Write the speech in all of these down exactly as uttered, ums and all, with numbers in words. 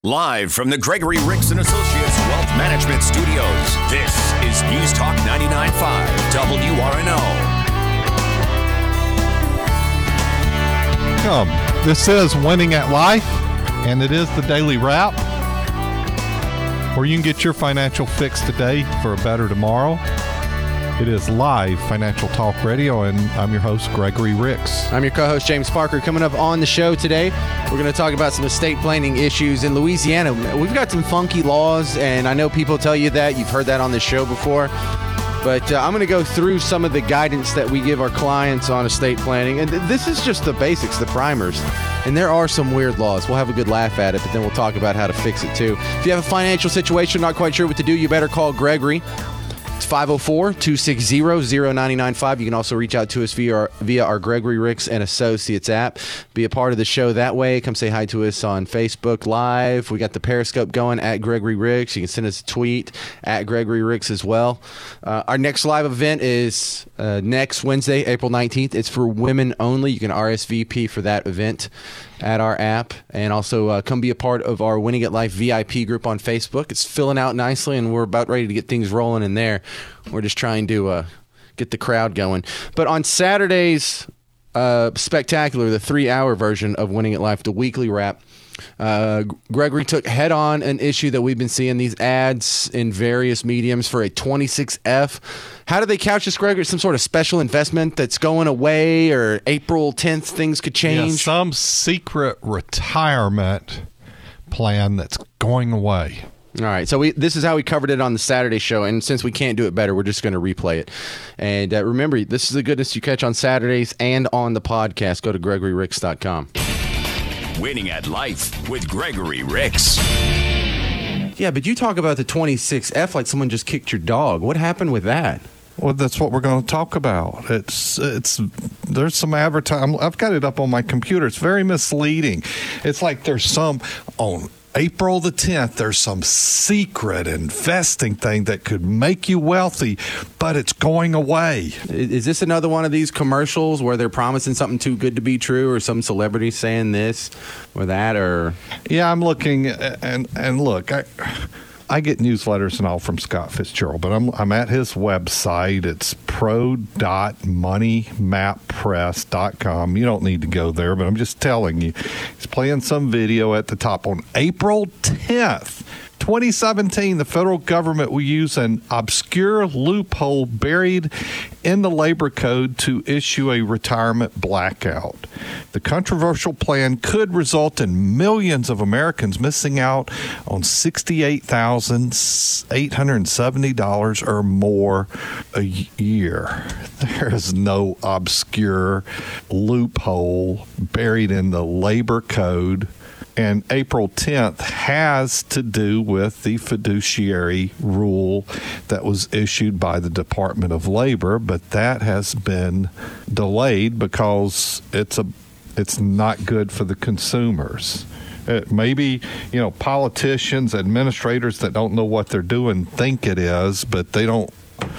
Live from the Gregory Ricks and Associates Wealth Management Studios, this is News Talk ninety-nine point five W R N O. Come, this is Winning at Life, and it is the Daily Wrap, where you can get your financial fix today for a better tomorrow. It is live Financial Talk Radio, and I'm your host, Gregory Ricks. I'm your co-host, James Parker. Coming up on the show today, we're going to talk about some estate planning issues in Louisiana. We've got some funky laws, and I know people tell you that. You've heard that on the show before. But uh, I'm going to go through some of the guidance that we give our clients on estate planning. And th- this is just the basics, the primers. And there are some weird laws. We'll have a good laugh at it, but then we'll talk about how to fix it, too. If you have a financial situation, not quite sure what to do, you better call Gregory. It's five oh four, two six zero, zero nine nine five. You can also reach out to us via our, via our Gregory Ricks and Associates app. Be a part of the show that way. Come say hi to us on Facebook Live. We got the Periscope going at Gregory Ricks. You can send us a tweet at Gregory Ricks as well. Uh, our next live event is uh, next Wednesday, April nineteenth. It's for women only. You can R S V P for that event at our app, and also uh, come be a part of our Winning at Life V I P group on Facebook. It's filling out nicely, and we're about ready to get things rolling in there. We're just trying to uh, get the crowd going. But on Saturday's uh, Spectacular, the three-hour version of Winning at Life, the weekly wrap, Uh, Gregory took head on an issue that we've been seeing, these ads in various mediums for a twenty-six F. How do they couch this, Gregory? Some sort of special investment that's going away, or April tenth things could change? Yeah, some secret retirement plan that's going away. All right, so we, this is how we covered it on the Saturday show, and since we can't do it better, we're just going to replay it. And uh, remember, this is the goodness you catch on Saturdays and on the podcast. Go to gregory ricks dot com. Winning at Life with Gregory Ricks. Yeah, but you talk about the twenty-six F like someone just kicked your dog. What happened with that? Well, that's what we're going to talk about. It's it's there's some advertising. I've got it up on my computer. It's very misleading. It's like there's some on April the tenth, there's some secret investing thing that could make you wealthy, but it's going away. Is this another one of these commercials where they're promising something too good to be true, or some celebrity saying this or that? Or yeah, I'm looking, and and look, I I get newsletters and all from Scott Fitzgerald, but I'm I'm at his website. It's pro dot money map press dot com. You don't need to go there, but I'm just telling you. He's playing some video at the top on April tenth. twenty seventeen, the federal government will use an obscure loophole buried in the labor code to issue a retirement blackout. The controversial plan could result in millions of Americans missing out on sixty-eight thousand eight hundred seventy dollars or more a year. There is no obscure loophole buried in the labor code. And April tenth has to do with the fiduciary rule that was issued by the Department of Labor, but that has been delayed because it's a it's not good for the consumers. It maybe, you know, politicians, administrators that don't know what they're doing think it is, but they don't.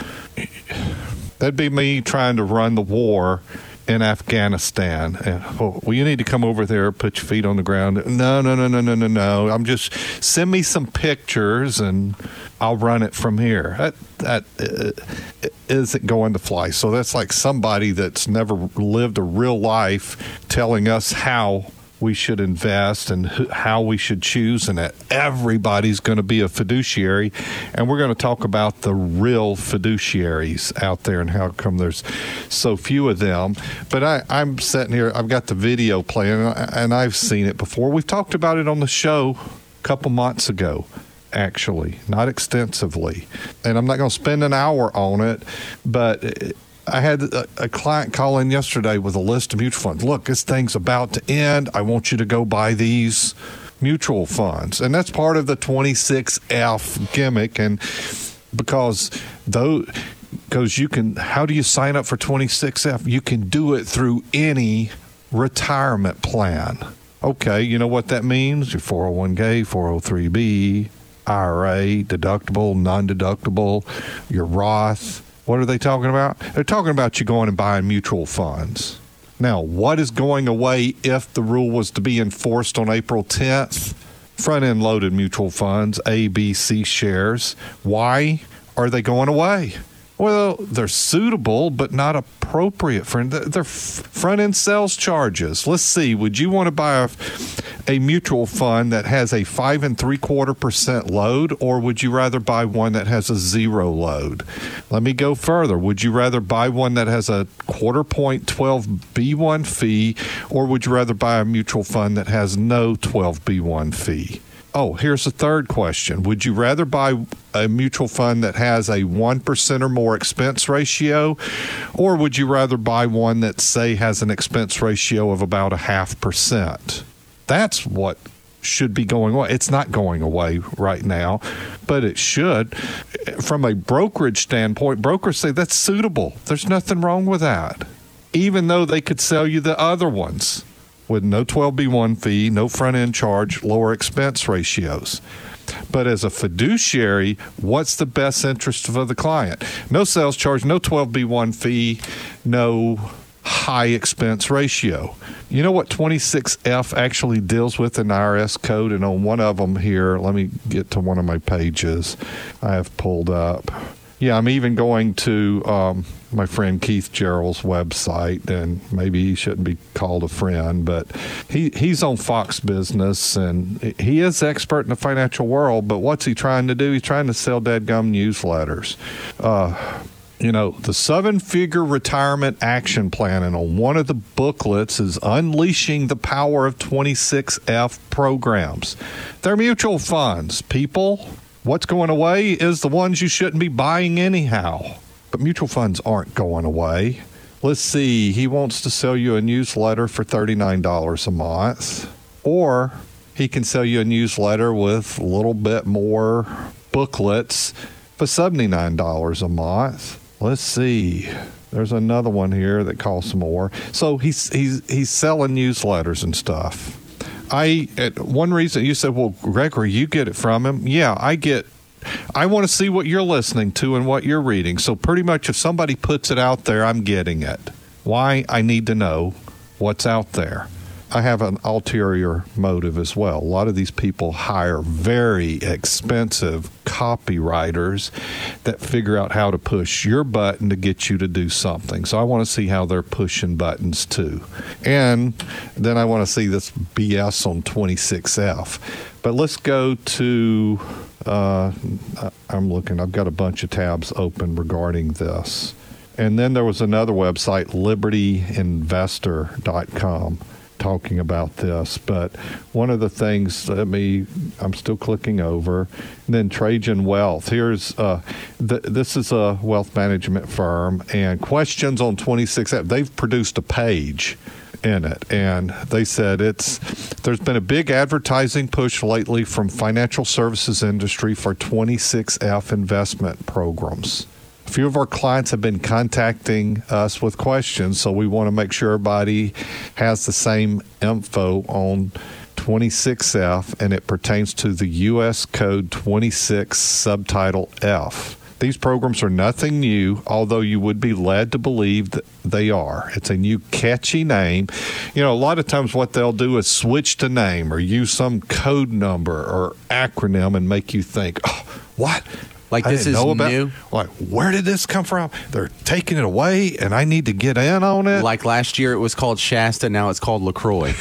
That'd be me trying to run the war in Afghanistan. And, oh, well, you need to come over there, put your feet on the ground. No, no, no, no, no, no, no. I'm just, send me some pictures and I'll run it from here. That, that uh, isn't going to fly. So that's like somebody that's never lived a real life telling us how we should invest and how we should choose, and that everybody's going to be a fiduciary. And we're going to talk about the real fiduciaries out there and how come there's so few of them. But I, I'm sitting here, I've got the video playing, and I've seen it before. We've talked about it on the show a couple months ago, actually, not extensively. And I'm not going to spend an hour on it, but it, I had a, a client call in yesterday with a list of mutual funds. Look, this thing's about to end. I want you to go buy these mutual funds. And that's part of the twenty-six F gimmick. And because those, because you can, how do you sign up for twenty-six F? You can do it through any retirement plan. Okay, you know what that means? Your four oh one k, four oh three b, I R A, deductible, non-deductible, your Roth. What are they talking about? They're talking about you going and buying mutual funds. Now, what is going away if the rule was to be enforced on April tenth? front-end loaded mutual funds, A, B, C shares. Why are they going away? Well, they're suitable, but not appropriate for they're front-end sales charges. Let's see. Would you want to buy a, a mutual fund that has a five and three quarter percent load, or would you rather buy one that has a zero load? Let me go further. Would you rather buy one that has a quarter point twelve B one fee, or would you rather buy a mutual fund that has no twelve B one fee? Oh, here's the third question. Would you rather buy a mutual fund that has a one percent or more expense ratio, or would you rather buy one that, say, has an expense ratio of about a half percent? That's what should be going away. It's not going away right now, but it should. From a brokerage standpoint, brokers say that's suitable. There's nothing wrong with that, even though they could sell you the other ones with no twelve B one fee, no front-end charge, lower expense ratios. But as a fiduciary, what's the best interest of the client? No sales charge, no twelve B one fee, no high expense ratio. You know what twenty-six F actually deals with in the I R S code? And on one of them here, let me get to one of my pages I have pulled up. Yeah, I'm even going to um, my friend Keith Gerald's website, and maybe he shouldn't be called a friend, but he, he's on Fox Business, and he is expert in the financial world, but what's he trying to do? He's trying to sell dadgum newsletters. Uh, you know, the seven-figure retirement action plan, and on one of the booklets is Unleashing the Power of twenty-six F Programs. They're mutual funds, people. What's going away is the ones you shouldn't be buying anyhow. But mutual funds aren't going away. Let's see. He wants to sell you a newsletter for thirty-nine dollars a month. Or he can sell you a newsletter with a little bit more booklets for seventy-nine dollars a month. Let's see. There's another one here that costs more. So he's he's he's selling newsletters and stuff. I at one reason you said, well, Gregory, you get it from him. Yeah, I get. I want to see what you're listening to and what you're reading. So pretty much, if somebody puts it out there, I'm getting it. Why? I need to know what's out there. I have an ulterior motive as well. A lot of these people hire very expensive copywriters that figure out how to push your button to get you to do something. So I want to see how they're pushing buttons too. And then I want to see this B S on twenty-six F. But let's go to, uh, I'm looking, I've got a bunch of tabs open regarding this. And then there was another website, liberty investor dot com. Talking about this, but one of the things, let me, I'm still clicking over, and then Trajan Wealth. Here's, uh, th- this is a wealth management firm, and questions on twenty-six F, they've produced a page in it, and they said it's, there's been a big advertising push lately from financial services industry for twenty-six F investment programs. A few of our clients have been contacting us with questions, so we want to make sure everybody has the same info on twenty-six F, and it pertains to the U S Code twenty-six Subtitle F. These programs are nothing new, although you would be led to believe that they are. It's a new catchy name. You know, a lot of times what they'll do is switch the name or use some code number or acronym and make you think, oh, what? Like I this is know about, new? Like, where did this come from? They're taking it away, and I need to get in on it. Like last year, it was called Shasta. Now it's called LaCroix.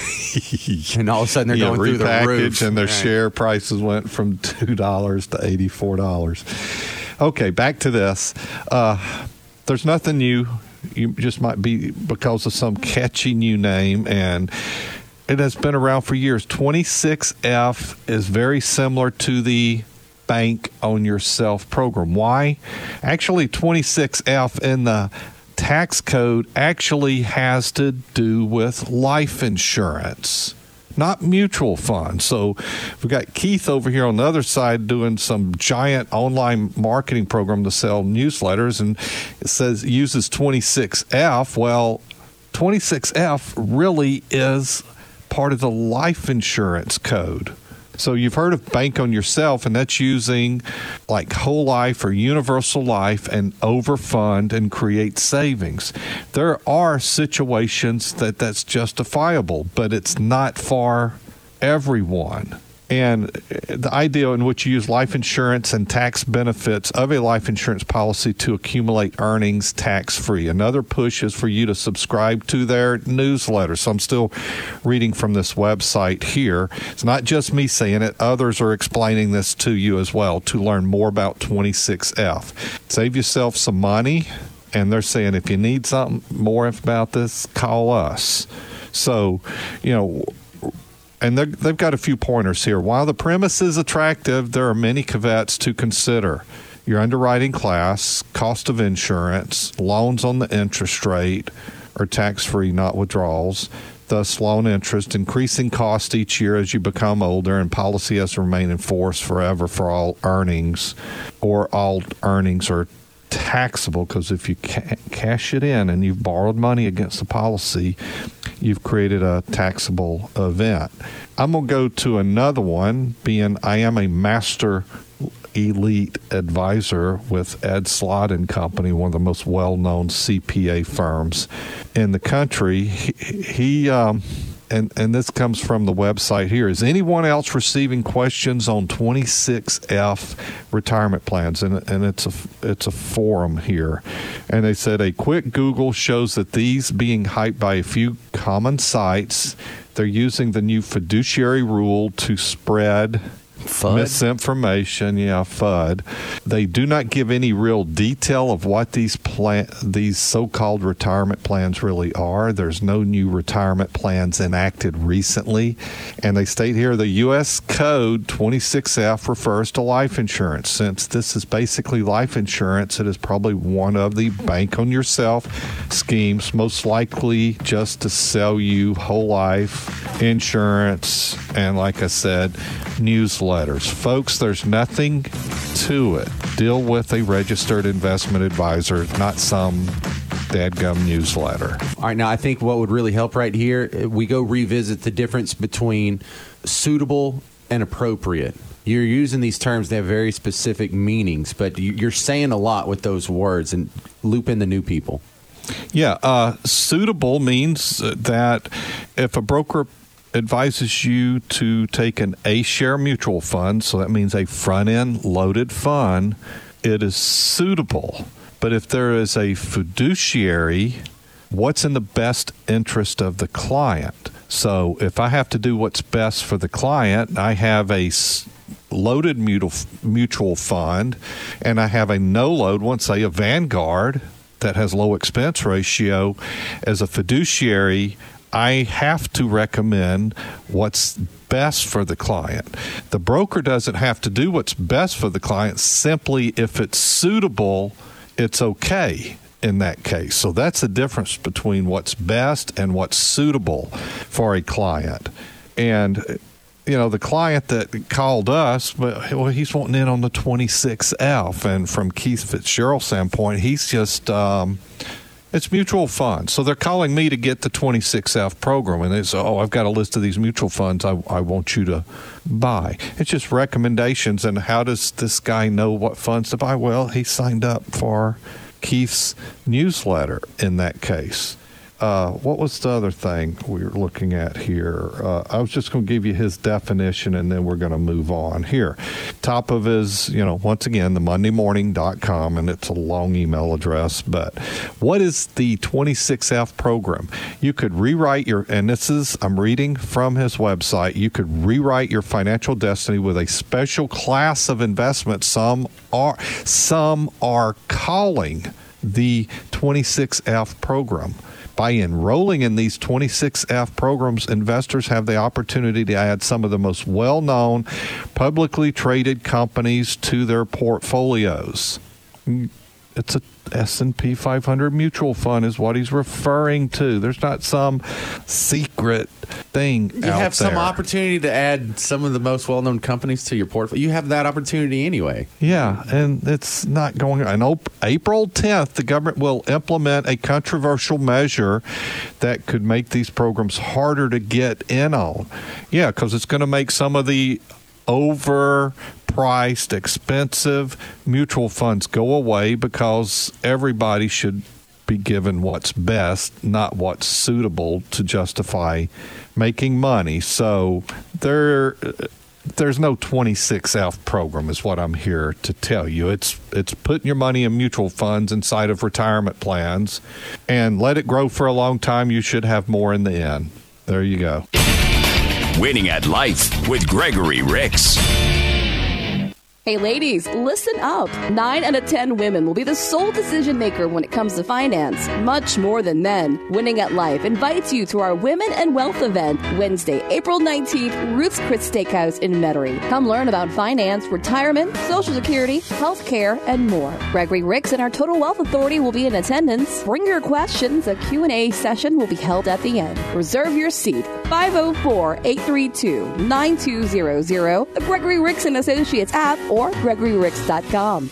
And all of a sudden, they're yeah, going through the roof. And their right. share prices went from two dollars to eighty-four dollars. Okay, back to this. Uh, there's nothing new. You just might be because of some catchy new name, and it has been around for years. twenty-six F is very similar to the Bank on Yourself program. Why? Actually, twenty-six F in the tax code actually has to do with life insurance, not mutual funds. So we've got Keith over here on the other side doing some giant online marketing program to sell newsletters, and it says it uses twenty-six F. Well, twenty-six F really is part of the life insurance code. So you've heard of Bank on Yourself, and that's using like whole life or universal life and overfund and create savings. There are situations that that's justifiable, but it's not for everyone. And the idea in which you use life insurance and tax benefits of a life insurance policy to accumulate earnings tax-free. Another push is for you to subscribe to their newsletter. So I'm still reading from this website here. It's not just me saying it. Others are explaining this to you as well to learn more about twenty-six F. Save yourself some money. And they're saying if you need something more about this, call us. So, you know, and they've got a few pointers here. While the premise is attractive, there are many caveats to consider. Your underwriting class, cost of insurance, loans on the interest rate are tax-free, not withdrawals. Thus, loan interest, increasing cost each year as you become older, and policy has to remain in force forever for all earnings, or all earnings are taxable, because if you ca- cash it in and you've borrowed money against the policy, you've created a taxable event. I'm going to go to another one, being I am a master elite advisor with Ed Slott and Company, one of the most well-known C P A firms in the country. He, he um, and, and this comes from the website here. Is anyone else receiving questions on twenty-six F retirement plans? And, and it's a it's a forum here. And they said a quick Google shows that these being hyped by a few common sites. They're using the new fiduciary rule to spread FUD? misinformation, yeah, FUD. They do not give any real detail of what these plan, these so-called retirement plans really are. There's no new retirement plans enacted recently. And they state here the U S Code twenty-six F refers to life insurance. Since this is basically life insurance, it is probably one of the bank on yourself schemes, most likely just to sell you whole life insurance and, like I said, newsletters. Folks, there's nothing to it. Deal with a registered investment advisor, not some dadgum newsletter. All right, now I think what would really help right here, we go revisit the difference between suitable and appropriate. You're using these terms, they have very specific meanings, but you're saying a lot with those words, and loop in the new people. Yeah, uh, suitable means that if a broker advises you to take an A-share mutual fund, so that means a front-end loaded fund, it is suitable. But if there is a fiduciary, what's in the best interest of the client? So if I have to do what's best for the client, I have a loaded mutual fund, and I have a no-load one, say a Vanguard, that has low expense ratio. As a fiduciary, I have to recommend what's best for the client. The broker doesn't have to do what's best for the client. Simply, if it's suitable, it's okay in that case. So that's the difference between what's best and what's suitable for a client. And, you know, the client that called us, well, he's wanting in on the twenty-six F. And from Keith Fitzgerald's standpoint, he's just... Um, It's mutual funds. So they're calling me to get the twenty-six F program. And they say, oh, I've got a list of these mutual funds I, I want you to buy. It's just recommendations. And how does this guy know what funds to buy? Well, he signed up for Keith's newsletter in that case. Uh, what was the other thing we were looking at here? Uh, I was just going to give you his definition, and then we're going to move on here. Top of his, you know, once again, the monday morning dot com, and it's a long email address. But what is the twenty-six F program? You could rewrite your, and this is, I'm reading from his website, you could rewrite your financial destiny with a special class of investments. Some are, some are calling the twenty-six F program. By enrolling in these twenty-six F programs, investors have the opportunity to add some of the most well-known, publicly traded companies to their portfolios. It's a S and P five hundred mutual fund is what he's referring to. There's not some secret thing you out there. You have some opportunity to add some of the most well-known companies to your portfolio. You have that opportunity anyway. Yeah, and it's not going on. On April tenth, the government will implement a controversial measure that could make these programs harder to get in on. Yeah, because it's going to make some of the overpriced, expensive mutual funds go away, because everybody should be given what's best, not what's suitable to justify making money. So there, there's no twenty-six F program is what I'm here to tell you. It's it's putting your money in mutual funds inside of retirement plans and let it grow for a long time. You should have more in the end. There you go. Winning at Life with Gregory Ricks. Hey ladies, listen up. Nine out of ten women will be the sole decision maker when it comes to finance. Much more than men. Winning at Life invites you to our Women and Wealth event Wednesday, April nineteenth, Ruth's Chris Steakhouse in Metairie. Come learn about finance, retirement, Social Security, health care, and more. Gregory Ricks and our Total Wealth Authority will be in attendance. Bring your questions. A Q and A session will be held at the end. Reserve your seat. five oh four, eight three two, nine two zero zero, the Gregory Ricks and Associates app, or gregory ricks dot com.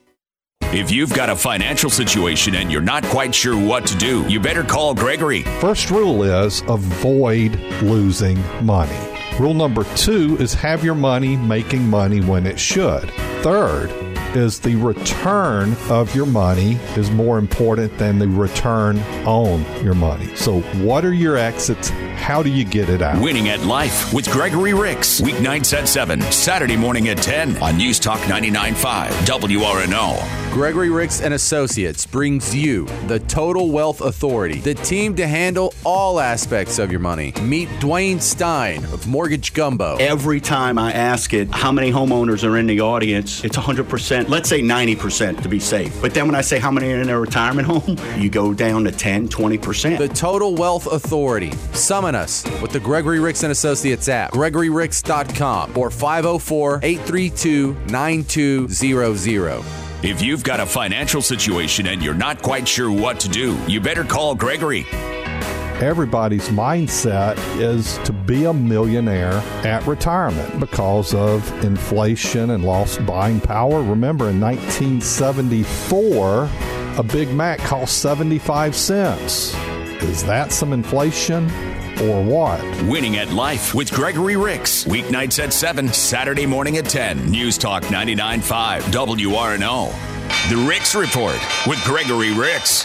If you've got a financial situation and you're not quite sure what to do, you better call Gregory. First rule is avoid losing money. Rule number two is have your money making money when it should. Third is the return of your money is more important than the return on your money. So what are your exits? How do you get it out? Winning at Life with Gregory Ricks. Weeknights at seven, Saturday morning at ten on News Talk ninety-nine point five W R N O. Gregory Ricks and Associates brings you the Total Wealth Authority, the team to handle all aspects of your money. Meet Dwayne Stein of Mortgage Gumbo. Every time I ask it, how many homeowners are in the audience, it's one hundred percent, let's say ninety percent to be safe. But then when I say how many are in a retirement home, you go down to ten, twenty percent. The Total Wealth Authority. Summon us with the Gregory Ricks and Associates app, gregory ricks dot com, or five oh four, eight three two, nine two zero zero. If you've got a financial situation and you're not quite sure what to do, you better call Gregory. Everybody's mindset is to be a millionaire at retirement because of inflation and lost buying power. Remember, in nineteen seventy-four, a Big Mac cost seventy-five cents. Is that some inflation or what? Winning at Life with Gregory Ricks. Weeknights at seven, Saturday morning at ten. News Talk ninety-nine point five W R N O. The Ricks Report with Gregory Ricks.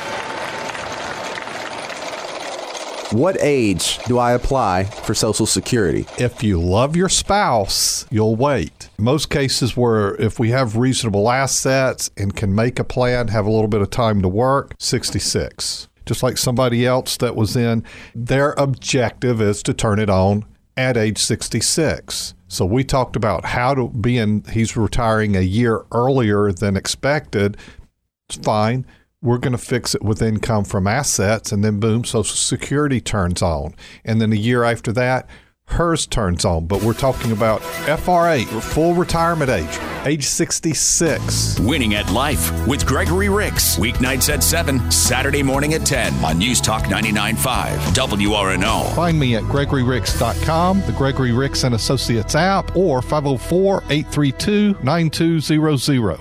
What age do I apply for Social Security? If you love your spouse, you'll wait. Most cases where if we have reasonable assets and can make a plan, have a little bit of time to work, sixty-six. Just like somebody else that was in, their objective is to turn it on at age sixty-six. So we talked about how to be in, he's retiring a year earlier than expected. It's fine. We're going to fix it with income from assets, and then boom, Social Security turns on. And then a year after that, hers turns on. But we're talking about F R A, full retirement age, age sixty-six. Winning at Life with Gregory Ricks. Weeknights at seven, Saturday morning at ten on News Talk ninety-nine point five W R N O. Find me at gregory ricks dot com, the Gregory Ricks and Associates app, or five oh four, eight three two, nine two zero zero.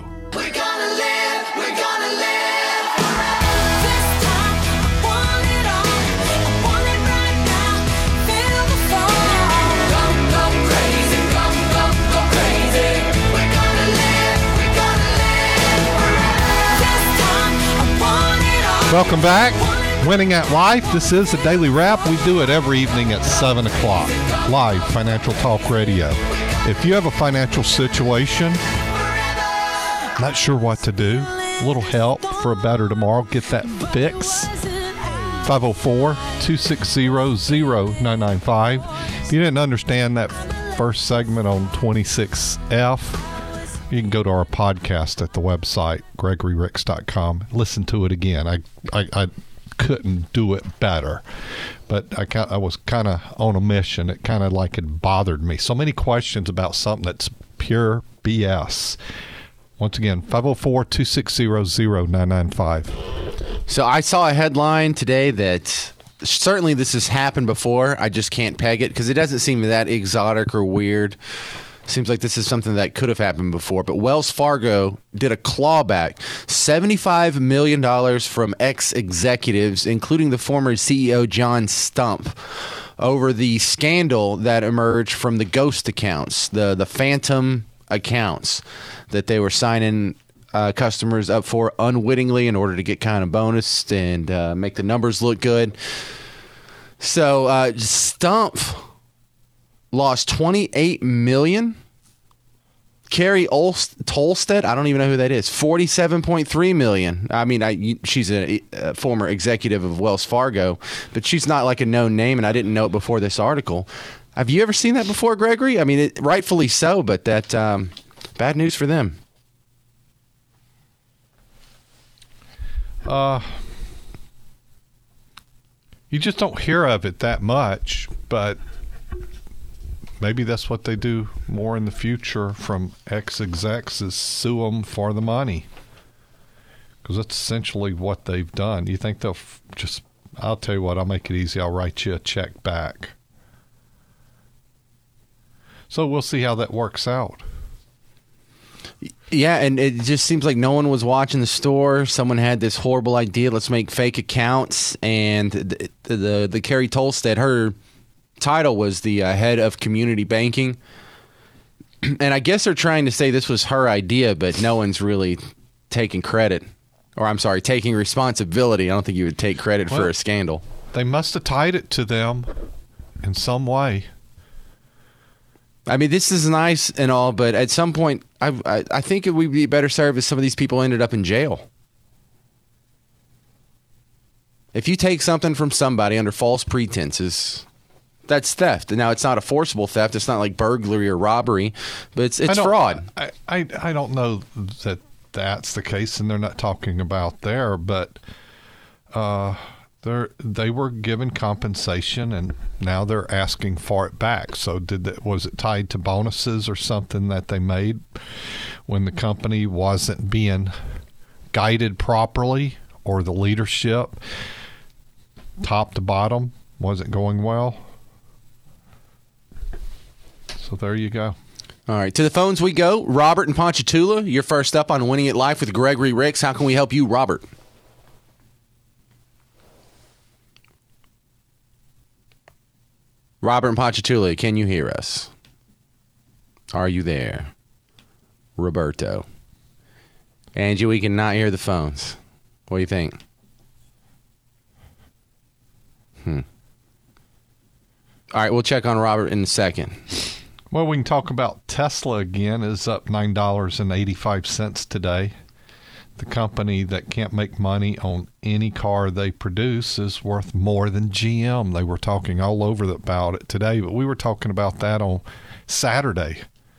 Welcome back. Winning at Life. This is a daily wrap. We do it every evening at seven o'clock. Live Financial Talk Radio. If you have a financial situation, not sure what to do, a little help for a better tomorrow, get that fix. five oh four, two six zero, zero nine nine five. If you didn't understand that first segment on twenty-six F, you can go to our podcast at the website, gregory ricks dot com. Listen to it again. I I, I couldn't do it better, but I, I was kind of on a mission. It kind of like it bothered me. So many questions about something that's pure B S. Once again, five oh four, two six zero, zero nine nine five. So I saw a headline today that certainly this has happened before. I just can't peg it because it doesn't seem that exotic or weird. Seems like this is something that could have happened before, but Wells Fargo did a clawback, seventy-five million dollars from ex-executives, including the former C E O John Stump, over the scandal that emerged from the ghost accounts, the, the phantom accounts that they were signing uh, customers up for unwittingly in order to get kind of bonus and uh, make the numbers look good. So uh, Stump lost twenty-eight million dollars. Carrie Olst- Tolstead, I don't even know who that is, forty-seven point three million dollars. I mean, I, she's a, a former executive of Wells Fargo, but she's not like a known name, and I didn't know it before this article. Have you ever seen that before, Gregory? I mean, it, rightfully so, but that um, bad news for them. Uh, you just don't hear of it that much, but maybe that's what they do more in the future from ex-execs is sue them for the money. Because that's essentially what they've done. You think they'll f- just, I'll tell you what, I'll make it easy. I'll write you a check back. So we'll see how that works out. Yeah, and it just seems like no one was watching the store. Someone had this horrible idea, let's make fake accounts. And the, the, the, the Carrie Tolstead, her title was the uh, head of community banking. And I guess they're trying to say this was her idea, but no one's really taking credit. Or I'm sorry, taking responsibility. I don't think you would take credit well, for a scandal. They must have tied it to them in some way. I mean, this is nice and all, but at some point, I, I, I think it would be better served if some of these people ended up in jail. If you take something from somebody under false pretenses, that's theft. Now, it's not a forcible theft. It's not like burglary or robbery, but it's it's I fraud. I, I, I don't know that that's the case, and they're not talking about there, but uh, they're, they were given compensation, and now they're asking for it back. So did that, was it tied to bonuses or something that they made when the company wasn't being guided properly, or the leadership, top to bottom, wasn't going well? So there you go. All right, to the phones we go. Robert in Ponchatoula, you're first up on Winning at Life with Gregory Ricks. How can we help you, Robert? Robert in Ponchatoula, can you hear us? Are you there? Roberto. Angie, we cannot hear the phones. What do you think? Hmm. All right, we'll check on Robert in a second. Well, we can talk about Tesla again. Is up nine dollars and eighty-five cents today. The company that can't make money on any car they produce is worth more than G M. They were talking all over about it today, but we were talking about that on Saturday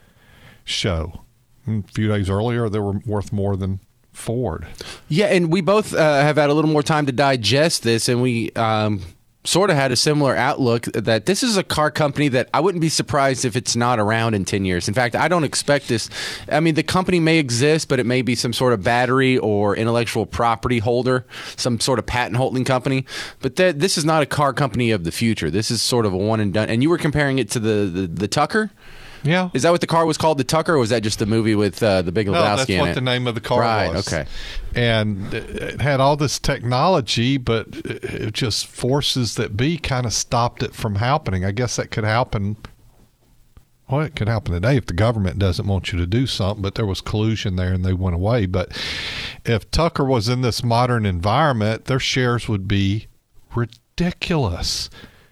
show. A few days earlier, they were worth more than Ford. Yeah, and we both uh, have had a little more time to digest this, and we um, sort of had a similar outlook that this is a car company that I wouldn't be surprised if it's not around in ten years. In fact, I don't expect this. I mean, the company may exist, but it may be some sort of battery or intellectual property holder, some sort of patent holding company. But th- this is not a car company of the future. This is sort of a one and done. And you were comparing it to the, the, the Tucker? Yeah. Is that what the car was called, the Tucker, or was that just the movie with uh, the Big Lebowski in it? No, that's what the name of the car right, was. Right, okay. And it had all this technology, but it just forces that be kind of stopped it from happening. I guess that could happen. Well, it could happen today if the government doesn't want you to do something, but there was collusion there and they went away. But if Tucker was in this modern environment, their shares would be ridiculous.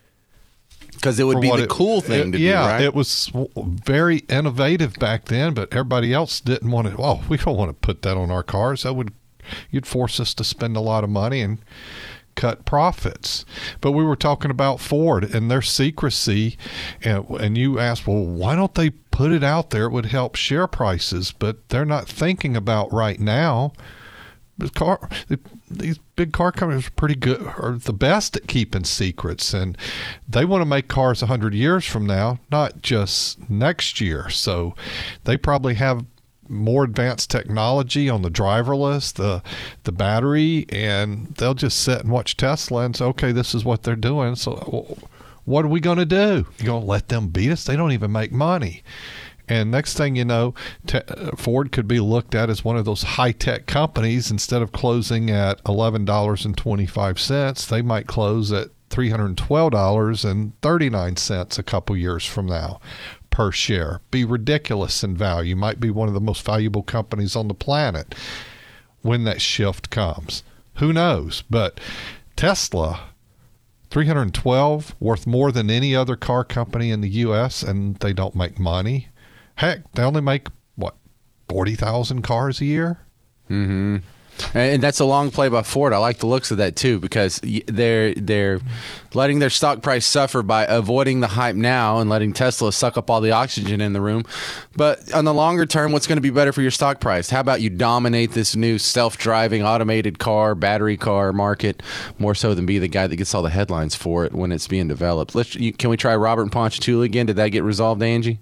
Because it would be the it, cool thing it, to yeah, do, right? Yeah, it was very innovative back then, but everybody else didn't want to. Oh, we don't want to put that on our cars. That would, you'd force us to spend a lot of money and cut profits. But we were talking about Ford and their secrecy, and, and you asked, well, why don't they put it out there? It would help share prices, but they're not thinking about right now. The car, these big car companies are pretty good, are the best at keeping secrets, and they want to make cars a hundred years from now, not just next year. So they probably have more advanced technology on the driverless, the the battery, and they'll just sit and watch Tesla and say, okay, this is what they're doing. So what are we going to do? You going to let them beat us? They don't even make money. And next thing you know, te- Ford could be looked at as one of those high-tech companies. Instead of closing at eleven dollars and twenty-five cents, they might close at three hundred twelve dollars and thirty-nine cents a couple years from now per share. Be ridiculous in value. Might be one of the most valuable companies on the planet when that shift comes. Who knows? But Tesla, three hundred twelve, worth more than any other car company in the U S, and they don't make money. Heck, they only make, what, forty thousand cars a year? Mm-hmm. And that's a long play by Ford. I like the looks of that too, because they're they're letting their stock price suffer by avoiding the hype now and letting Tesla suck up all the oxygen in the room. But on the longer term, what's going to be better for your stock price? How about you dominate this new self-driving automated car, battery car market, more so than be the guy that gets all the headlines for it when it's being developed? Let's you, can we try Robert and Ponchatoula again? Did that get resolved, Angie?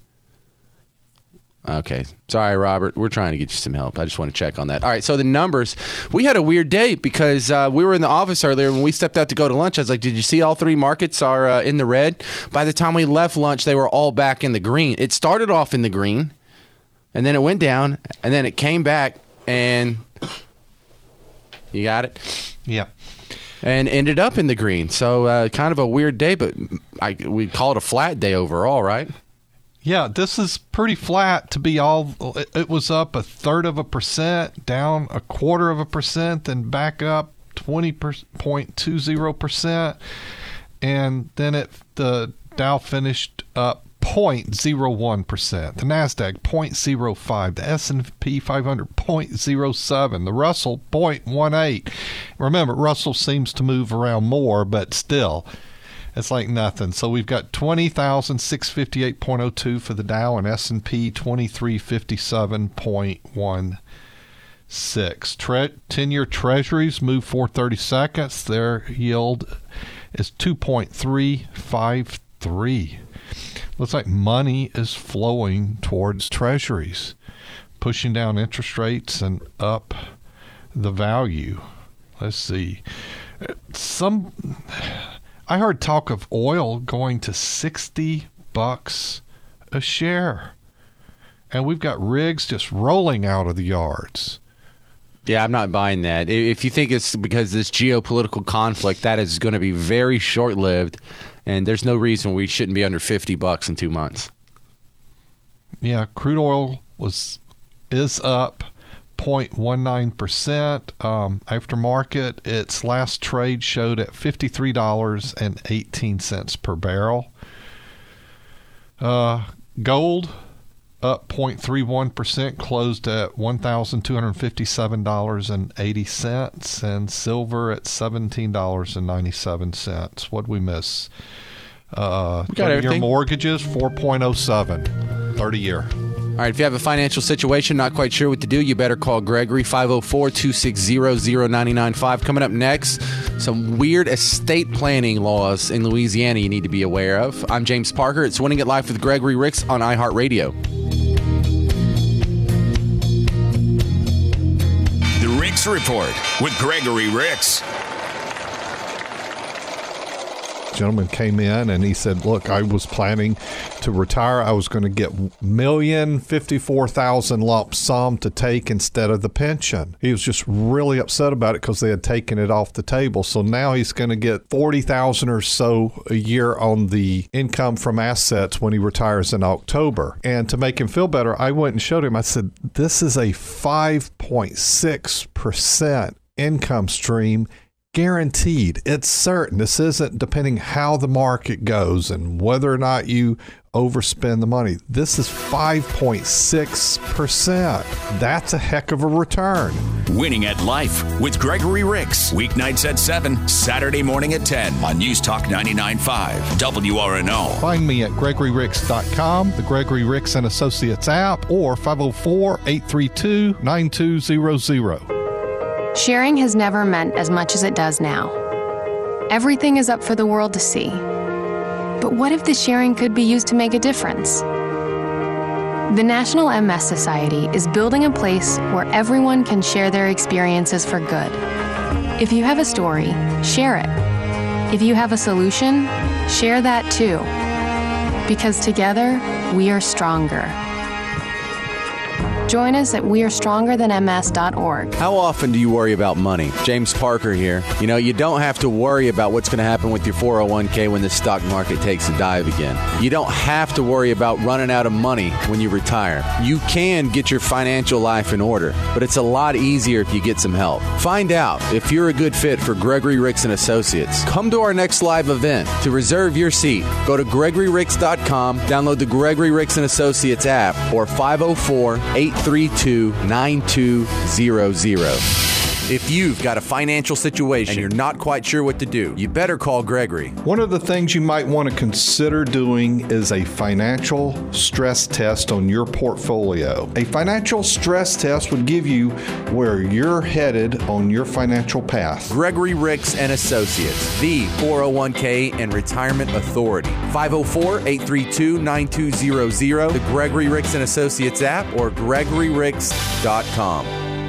Okay. Sorry, Robert. We're trying to get you some help. I just want to check on that. All right. So the numbers, we had a weird day because uh, we were in the office earlier. When we stepped out to go to lunch, I was like, did you see all three markets are uh, in the red? By the time we left lunch, they were all back in the green. It started off in the green, and then it went down, and then it came back, and you got it? Yeah. And ended up in the green. So uh, kind of a weird day, but I, we call it a flat day overall, right? Yeah, this is pretty flat to be all. It was up a third of a percent, down a quarter of a percent, then back up twenty point two zero percent, and then it the Dow finished up zero point zero one percent, the Nasdaq zero point zero five, the S and P five hundred zero point zero seven, the Russell zero point one eight. Remember, Russell seems to move around more, but still. It's like nothing. So we've got twenty thousand six hundred fifty-eight point oh two for the Dow and S and P twenty-three fifty-seven point one six. Tre- ten-year Treasuries move for thirty seconds. Their yield is two point three five three. Looks like money is flowing towards Treasuries, pushing down interest rates and up the value. Let's see. Some... I heard talk of oil going to sixty bucks a share. And we've got rigs just rolling out of the yards. Yeah, I'm not buying that. If you think it's because of this geopolitical conflict, that is going to be very short-lived, and there's no reason we shouldn't be under fifty bucks in two months. Yeah, crude oil was is up zero point one nine percent. Um, aftermarket, its last trade showed at fifty-three dollars and eighteen cents per barrel. Uh, gold up zero point three one percent, closed at one thousand two hundred fifty-seven dollars and eighty cents, and silver at seventeen dollars and ninety-seven cents. What'd we miss? Uh, thirty-year mortgages, four point oh seven, thirty-year. All right, if you have a financial situation, not quite sure what to do, you better call Gregory, five oh four, two six zero, zero nine nine five. Coming up next, some weird estate planning laws in Louisiana you need to be aware of. I'm James Parker. It's Winning at Life with Gregory Ricks on iHeartRadio. The Ricks Report with Gregory Ricks. Gentleman came in and he said, look, I was planning to retire. I was going to get one million fifty-four thousand lump sum to take instead of the pension. He was just really upset about it because they had taken it off the table. So now he's going to get forty thousand or so a year on the income from assets when he retires in October. And to make him feel better, I went and showed him. I said, this is a five point six percent income stream. Guaranteed. It's certain. This isn't depending how the market goes and whether or not you overspend the money. This is five point six percent. That's a heck of a return. Winning at Life with Gregory Ricks. Weeknights at seven, Saturday morning at ten on News Talk ninety-nine point five W R N O. Find me at gregory ricks dot com, the Gregory Ricks and Associates app, or five oh four, eight three two, nine two zero zero. Sharing has never meant as much as it does now. Everything is up for the world to see. But what if the sharing could be used to make a difference? The National M S Society is building a place where everyone can share their experiences for good. If you have a story, share it. If you have a solution, share that too. Because together, we are stronger. Join us at we are stronger than m s dot org. How often do you worry about money? James Parker here. You know, you don't have to worry about what's going to happen with your four oh one k when the stock market takes a dive again. You don't have to worry about running out of money when you retire. You can get your financial life in order, but it's a lot easier if you get some help. Find out if you're a good fit for Gregory Ricks and Associates. Come to our next live event. To reserve your seat, go to gregory ricks dot com, download the Gregory Ricks and Associates app, or five oh four, eight three two, nine two zero zero. If you've got a financial situation and you're not quite sure what to do, you better call Gregory. One of the things you might want to consider doing is a financial stress test on your portfolio. A financial stress test would give you where you're headed on your financial path. Gregory Ricks and Associates, the four oh one k and Retirement Authority. five oh four, eight three two, nine two zero zero, the Gregory Ricks and Associates app, or gregory ricks dot com.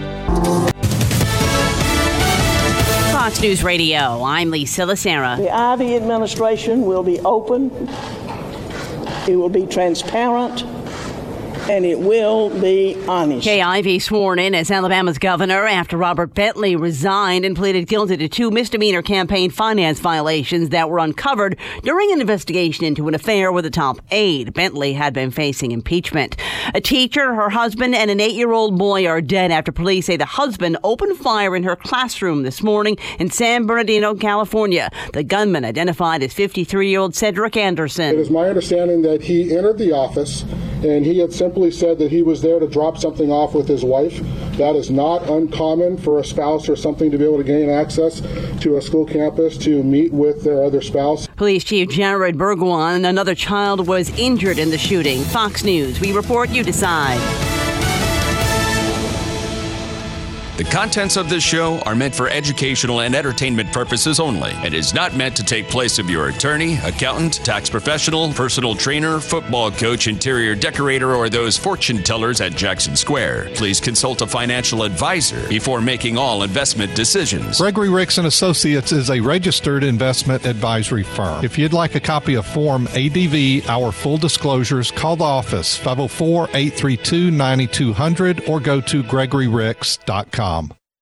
Fox News Radio, I'm Lisa Lacera. The Ivey administration will be open, it will be transparent, and it will be honest. Kay Ivey sworn in as Alabama's governor after Robert Bentley resigned and pleaded guilty to two misdemeanor campaign finance violations that were uncovered during an investigation into an affair with a top aide. Bentley had been facing impeachment. A teacher, her husband, and an eight-year-old boy are dead after police say the husband opened fire in her classroom this morning in San Bernardino, California. The gunman, identified as fifty-three-year-old Cedric Anderson. It is my understanding that he entered the office and he had simply said that he was there to drop something off with his wife. That is not uncommon for a spouse or something to be able to gain access to a school campus to meet with their other spouse. Police Chief Jared Bergwan, another child, was injured in the shooting. Fox News, we report, you decide. The contents of this show are meant for educational and entertainment purposes only and is not meant to take place of your attorney, accountant, tax professional, personal trainer, football coach, interior decorator, or those fortune tellers at Jackson Square. Please consult a financial advisor before making all investment decisions. Gregory Ricks and Associates is a registered investment advisory firm. If you'd like a copy of Form A D V, our full disclosures, call the office five oh four, eight three two, nine two zero zero or go to gregory ricks dot com.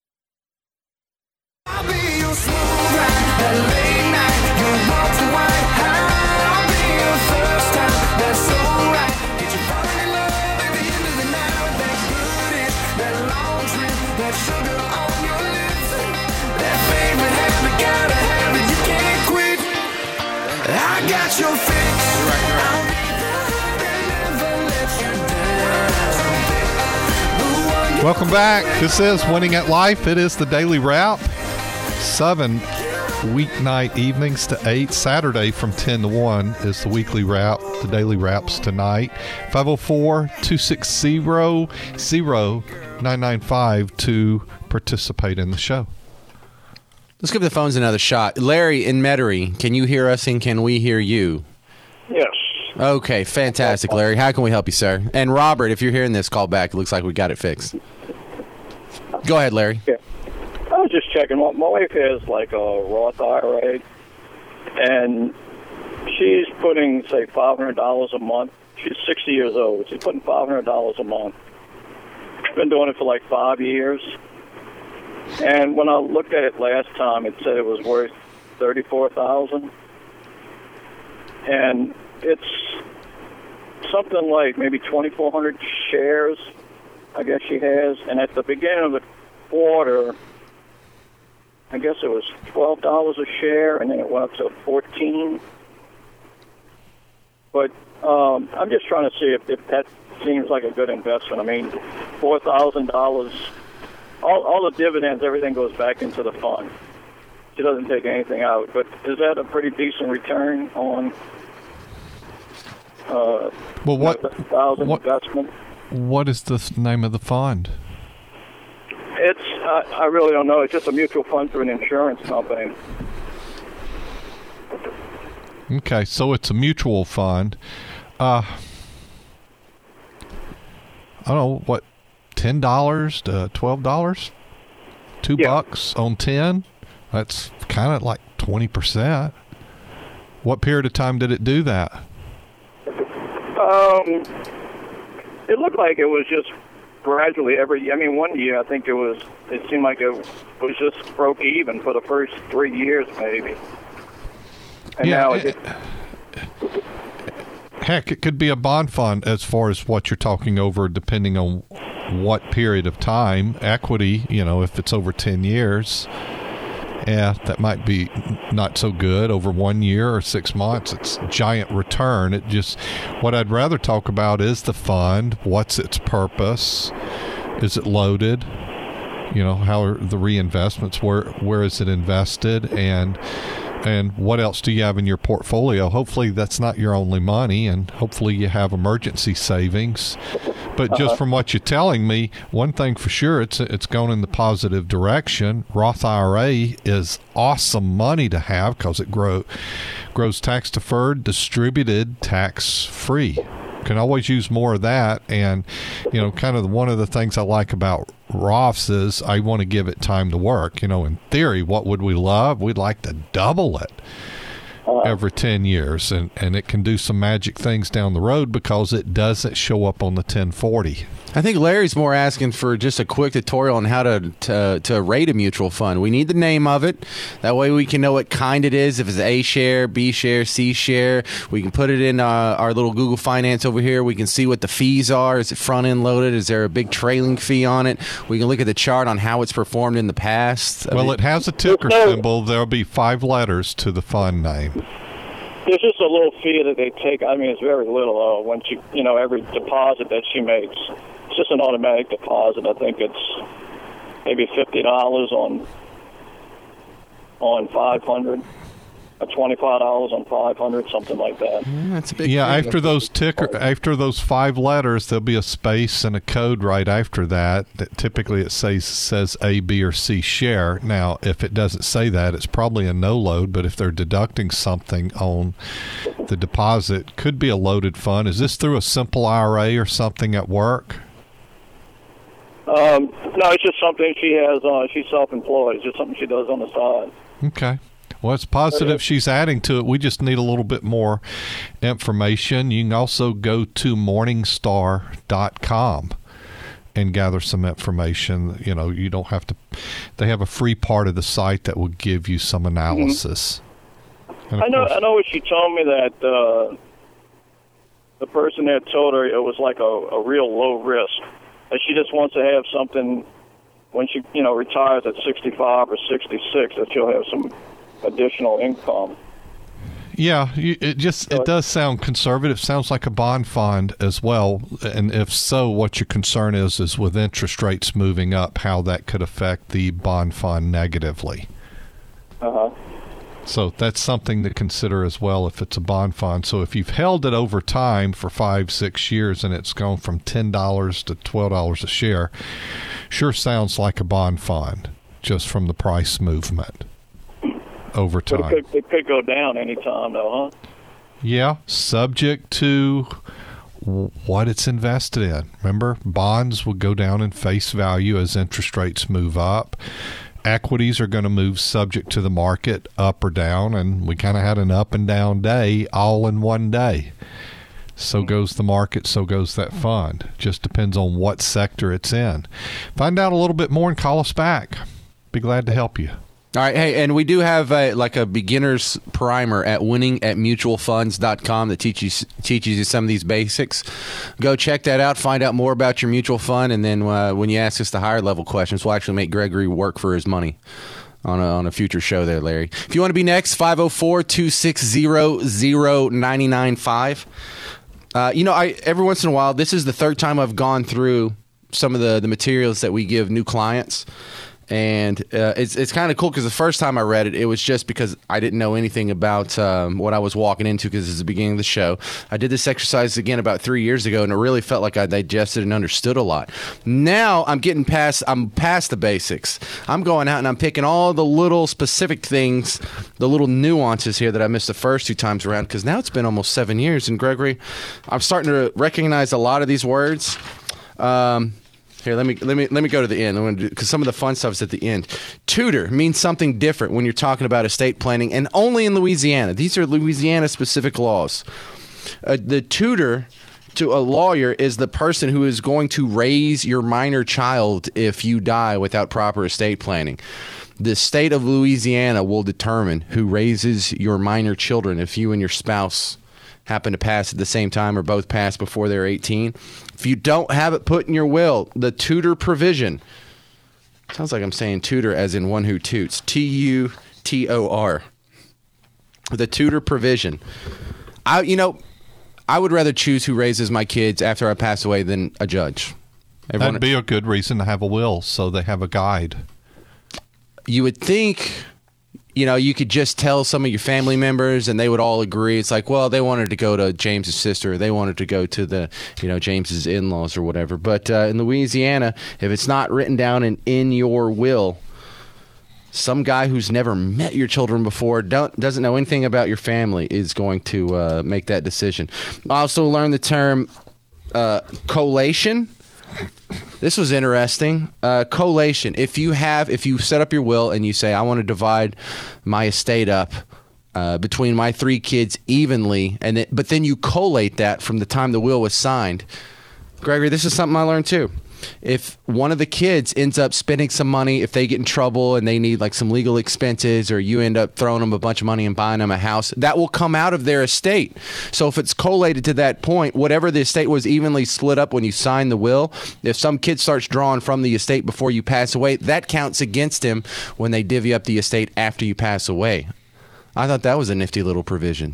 I'll be your smooth ride, that late night, you walk the white high. I'll be your first time, that's so right. Get you falling in love at the end of the night. That good is, that long trip, that sugar on your lips. That favorite habit, gotta have it, you can't quit. I got your fix. I'll be there and never let you down. Welcome back. This is Winning at Life. It is the Daily Wrap. Seven weeknight evenings to eight. Saturday from ten to one is the weekly wrap. The daily wraps tonight. five oh four, two six zero, zero nine nine five to participate in the show. Let's give the phones another shot. Larry in Metairie, can you hear us and can we hear you? Yes. Okay, fantastic, Larry. How can we help you, sir? And Robert, if you're hearing this, call back. It looks like we got it fixed. Go ahead, Larry. Yeah. I was just checking. My wife has like a Roth I R A, and she's putting, say, five hundred dollars a month. She's sixty years old. She's putting five hundred dollars a month. She's been doing it for like five years. And when I looked at it last time, it said it was worth thirty-four thousand dollars. And it's something like maybe twenty-four hundred shares, I guess she has. And at the beginning of the quarter, I guess it was twelve dollars a share, and then it went up to fourteen dollars. But um, I'm just trying to see if, if that seems like a good investment. I mean, four thousand dollars, all, all the dividends, everything goes back into the fund. She doesn't take anything out. But is that a pretty decent return on uh, well, what, thousand what, investment? What is the name of the fund? It's, uh, I really don't know. It's just a mutual fund through an insurance company. Okay, so it's a mutual fund. Uh, I don't know, what, ten dollars to twelve dollars? Two yeah. bucks on ten? That's kind of like twenty percent. What period of time did it do that? Um, it looked like it was just gradually every. I mean, one year I think it was. It seemed like it was just broke even for the first three years, maybe. And yeah. now it, it, Heck, it could be a bond fund as far as what you're talking over, depending on what period of time. Equity, you know, if it's over ten years, yeah, that might be not so good. Over one year or six months, it's giant return. It just, what I'd rather talk about is the fund. What's its purpose? Is it loaded? You know, how are the reinvestments? Where where is it invested? And And what else do you have in your portfolio? Hopefully that's not your only money, and hopefully you have emergency savings. But just uh-huh. from what you're telling me, one thing for sure, it's it's going in the positive direction. Roth I R A is awesome money to have because it grow, grows tax deferred, distributed, tax free. Can always use more of that. And, you know, kind of one of the things I like about Roths is I want to give it time to work. You know, in theory, what would we love? We'd like to double it every ten years. And, and it can do some magic things down the road because it doesn't show up on the ten forty. I think Larry's more asking for just a quick tutorial on how to, to to rate a mutual fund. We need the name of it. That way we can know what kind it is. If it's A share, B share, C share. We can put it in uh, our little Google Finance over here. We can see what the fees are. Is it front end loaded? Is there a big trailing fee on it? We can look at the chart on how it's performed in the past. I well, mean, it has a ticker symbol. There'll be five letters to the fund name. There's just a little fee that they take. I mean, it's very little. Uh, once you, you know, every deposit that she makes. It's just an automatic deposit. I think it's maybe fifty dollars on on five hundred, or twenty-five dollars on five hundred, something like that. Yeah, that's a big. Yeah, thing. after those ticker, after those five letters, there'll be a space and a code right after that. That typically it says says A, B, or C share. Now, if it doesn't say that, it's probably a no load. But if they're deducting something on the deposit, could be a loaded fund. Is this through a simple I R A or something at work? Um, no, it's just something she has. Uh, she's self-employed. It's just something she does on the side. Okay. Well, it's positive she's adding to it. We just need a little bit more information. You can also go to morningstar dot com and gather some information. You know, you don't have to. They have a free part of the site that will give you some analysis. Mm-hmm. I know. Course, I know. She told me that uh, the person that told her it was like a, a real low risk. That she just wants to have something when she, you know, retires at sixty-five or sixty-six, that she'll have some additional income. Yeah, you, it just it does sound conservative. Sounds like a bond fund as well. And if so, what your concern is is with interest rates moving up, how that could affect the bond fund negatively. Uh huh. So that's something to consider as well if it's a bond fund. So if you've held it over time for five, six years and it's gone from ten dollars to twelve dollars a share, sure sounds like a bond fund just from the price movement over time. But it could, it could go down anytime though, huh? Yeah, subject to what it's invested in. Remember, bonds will go down in face value as interest rates move up. Equities are going to move subject to the market up or down, and we kind of had an up and down day all in one day. So goes the market, so goes that fund. Just depends on what sector it's in. Find out a little bit more and call us back. Be glad to help you. All right, hey, and we do have a, like a beginner's primer at winning at mutual funds dot com that teaches teaches you some of these basics. Go check that out, find out more about your mutual fund, and then uh, when you ask us the higher level questions, we'll actually make Gregory work for his money on a, on a future show there, Larry. If you want to be next, five oh four, two six zero, zero nine nine five. Uh, you know, I every once in a while, this is the third time I've gone through some of the, the materials that we give new clients. And uh, it's it's kind of cool because the first time I read it, it was just because I didn't know anything about um, what I was walking into because it's the beginning of the show. I did this exercise again about three years ago, and it really felt like I digested and understood a lot. Now I'm getting past I'm past the basics. I'm going out and I'm picking all the little specific things, the little nuances here that I missed the first two times around because now it's been almost seven years. And Gregory, I'm starting to recognize a lot of these words. Um, Here, let me let me let me go to the end because some of the fun stuff is at the end. Tutor means something different when you're talking about estate planning, and only in Louisiana. These are Louisiana-specific laws. Uh, the tutor to a lawyer is the person who is going to raise your minor child if you die without proper estate planning. The state of Louisiana will determine who raises your minor children if you and your spouse happen to pass at the same time or both pass before they're eighteen. If you don't have it put in your will, the tutor provision. Sounds like I'm saying tutor as in one who toots. T U T O R. The tutor provision. I, you know, I would rather choose who raises my kids after I pass away than a judge. Everyone, That'd be a good reason to have a will, so they have a guide. You would think, you know, you could just tell some of your family members and they would all agree. It's like, well, they wanted to go to James's sister. They wanted to go to the, you know, James's in-laws or whatever. But uh, in Louisiana, if it's not written down in, in your will, some guy who's never met your children before, don't, doesn't know anything about your family, is going to uh, make that decision. I also learned the term uh, collation. This was interesting. Uh, collation. If you have, if you set up your will and you say, I want to divide my estate up uh, between my three kids evenly, and it, but then you collate that from the time the will was signed. Gregory, this is something I learned too. If one of the kids ends up spending some money, if they get in trouble and they need like some legal expenses, or you end up throwing them a bunch of money and buying them a house, that will come out of their estate. So if it's collated to that point, whatever the estate was evenly split up when you signed the will, if some kid starts drawing from the estate before you pass away, that counts against him when they divvy up the estate after you pass away. I thought that was a nifty little provision.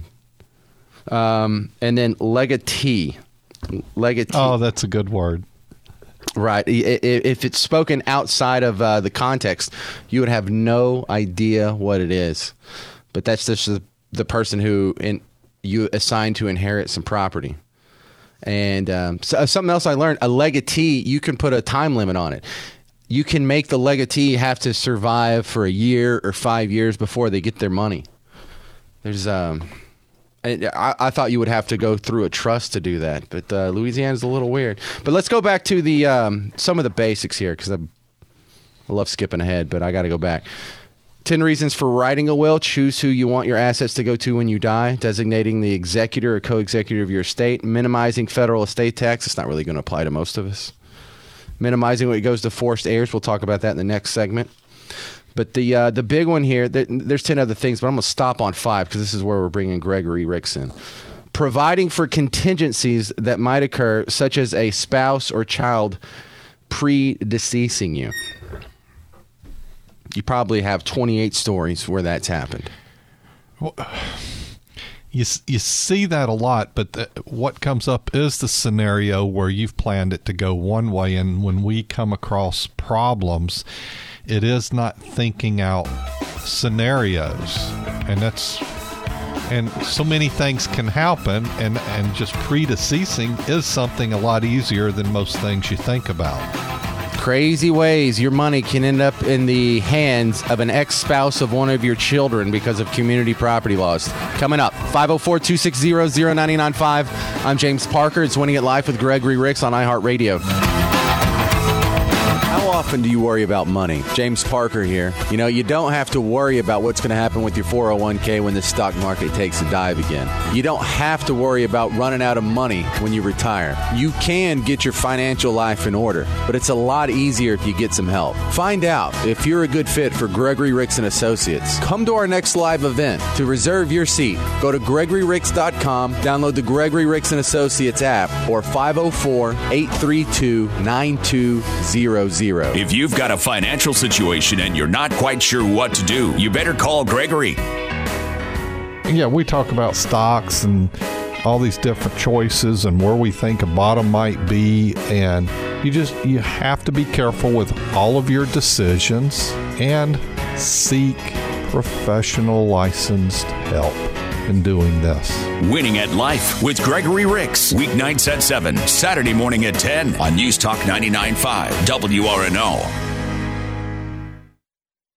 Um, and then legatee. Legatee. Oh, that's a good word. Right. If it's spoken outside of uh, the context, you would have no idea what it is. But that's just the, the person who in, you assign to inherit some property. And um, so, something else I learned, a legatee, you can put a time limit on it. You can make the legatee have to survive for a year or five years before they get their money. There's... um. I, I thought you would have to go through a trust to do that, but uh, Louisiana's a little weird. But let's go back to the um, some of the basics here, because I love skipping ahead, but I got to go back. Ten reasons for writing a will. Choose who you want your assets to go to when you die. Designating the executor or co-executor of your estate. Minimizing federal estate tax. It's not really going to apply to most of us. Minimizing what goes to forced heirs. We'll talk about that in the next segment. But the uh, the big one here, there's ten other things, but I'm going to stop on five because this is where we're bringing Gregory Ricks in. Providing for contingencies that might occur, such as a spouse or child pre-deceasing you. You probably have twenty-eight stories where that's happened. Well, you, you see that a lot, but the, what comes up is the scenario where you've planned it to go one way, and when we come across problems, it is not thinking out scenarios, and that's and so many things can happen, and and just predeceasing is something a lot easier than most things you think about. Crazy ways your money can end up in the hands of an ex-spouse of one of your children because of community property laws. Coming up, five oh four, two six zero, zero nine nine five. I'm James Parker. It's Winning It Life with Gregory Ricks on iHeartRadio. How often do you worry about money? James Parker here. You know, you don't have to worry about what's going to happen with your four oh one k when the stock market takes a dive again. You don't have to worry about running out of money when you retire. You can get your financial life in order, but it's a lot easier if you get some help. Find out if you're a good fit for Gregory Ricks and Associates. Come to our next live event. To reserve your seat, go to gregory ricks dot com, download the Gregory Ricks and Associates app, or five oh four, eight three two, nine two zero zero. If you've got a financial situation and you're not quite sure what to do, you better call Gregory. Yeah, we talk about stocks and all these different choices and where we think a bottom might be, and you just you have to be careful with all of your decisions and seek professional licensed help in doing this. Winning at Life with Gregory Ricks. Weeknights at seven, Saturday morning at ten on News Talk ninety-nine point five W R N O.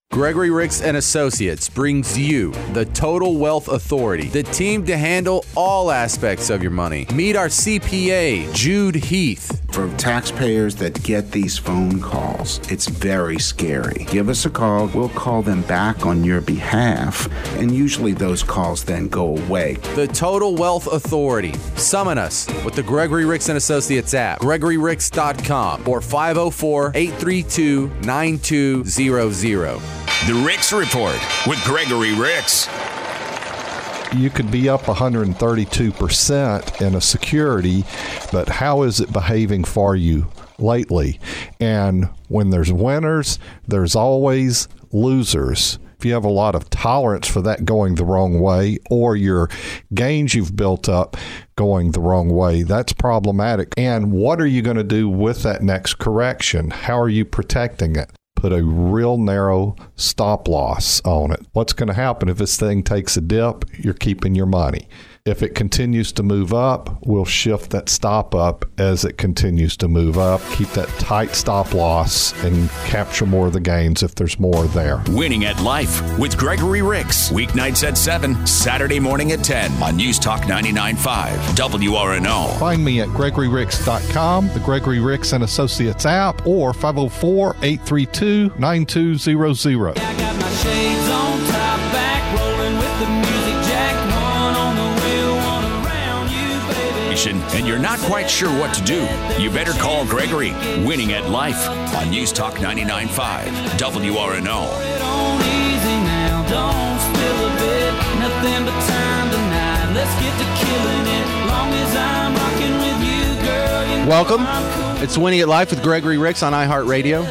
Gregory Ricks and Associates brings you the Total Wealth Authority, the team to handle all aspects of your money. Meet our C P A, Jude Heath. For taxpayers that get these phone calls, it's very scary. Give us a call. We'll call them back on your behalf, and usually those calls then go away. The Total Wealth Authority. Summon us with the Gregory Ricks and Associates app, gregory ricks dot com, or five oh four, eight three two, nine two zero zero. The Ricks Report with Gregory Ricks. You could be up one hundred thirty-two percent in a security, but how is it behaving for you lately? And when there's winners, there's always losers. If you have a lot of tolerance for that going the wrong way, or your gains you've built up going the wrong way, that's problematic. And what are you going to do with that next correction? How are you protecting it? Put a real narrow stop loss on it. What's going to happen if this thing takes a dip? You're keeping your money. If it continues to move up, we'll shift that stop up as it continues to move up. Keep that tight stop loss and capture more of the gains if there's more there. Winning at Life with Gregory Ricks. Weeknights at seven, Saturday morning at ten on News Talk ninety-nine point five W R N O. Find me at gregory ricks dot com, the Gregory Ricks and Associates app, or five oh four, eight three two, nine two zero zero. I got my shades on, top back, rolling with the music jack, one on the wheel, one around you, baby. And you're not quite sure what to do, you better call Gregory. Winning at Life on News Talk ninety-nine point five W R N O. It on easy now, don't spill a bit, nothing but time tonight. Let's get to killing it, long as I'm rocking with you, girl. You know Welcome. I'm cool. It's Winning at Life with Gregory Ricks on iHeartRadio.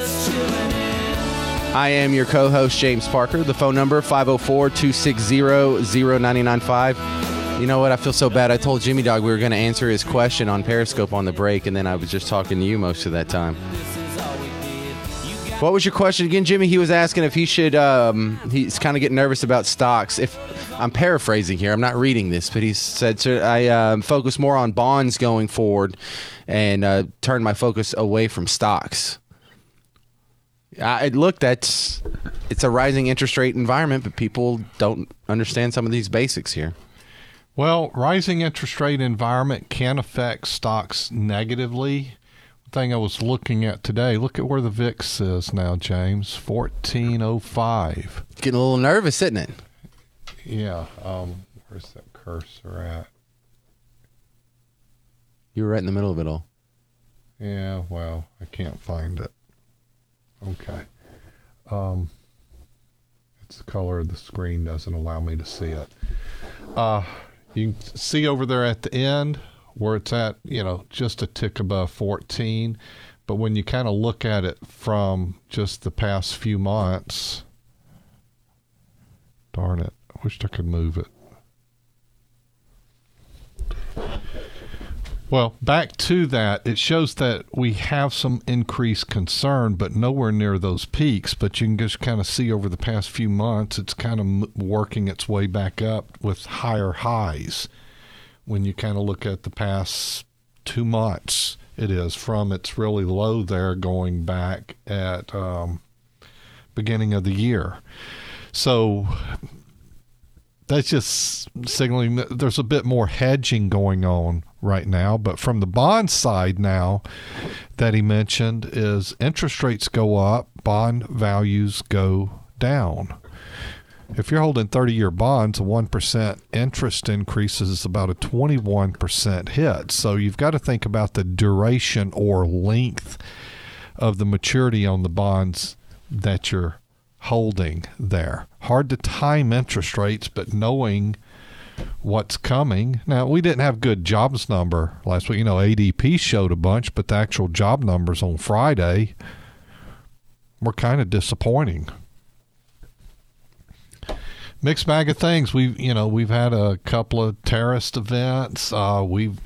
I am your co-host, James Parker. The phone number, five oh four, two six zero, zero nine nine five. You know what? I feel so bad. I told Jimmy Dog we were going to answer his question on Periscope on the break, and then I was just talking to you most of that time. What was your question again, Jimmy? He was asking if he should, um, he's kind of getting nervous about stocks. If I'm paraphrasing here, I'm not reading this, but he said, should I um, focus more on bonds going forward and uh, turn my focus away from stocks? I, look, that's it's a rising interest rate environment, but people don't understand some of these basics here. Well, rising interest rate environment can affect stocks negatively. Thing I was looking at today, look at where the V I X is now, James, fourteen oh five. Getting a little nervous, isn't it? Yeah. Um, where's that cursor at? You were right in the middle of it all. Yeah, well, I can't find it. Okay. Um, it's the color of the screen doesn't allow me to see it. Uh, you can see over there at the end where it's at, you know, just a tick above fourteen. But when you kind of look at it from just the past few months, darn it, I wished I could move it. Well, back to that, it shows that we have some increased concern, but nowhere near those peaks. But you can just kind of see over the past few months, it's kind of working its way back up with higher highs. When you kind of look at the past two months, it is from its really low there going back at um, beginning of the year. So that's just signaling that there's a bit more hedging going on right now. But from the bond side now that he mentioned is interest rates go up, bond values go down. If you're holding thirty-year bonds, a one percent interest increase is about a twenty-one percent hit. So you've got to think about the duration or length of the maturity on the bonds that you're holding there. Hard to time interest rates, but knowing what's coming. Now, we didn't have good jobs number last week. You know, A D P showed a bunch, but the actual job numbers on Friday were kind of disappointing. Mixed bag of things. We've, you know, we've had a couple of terrorist events. Uh, we've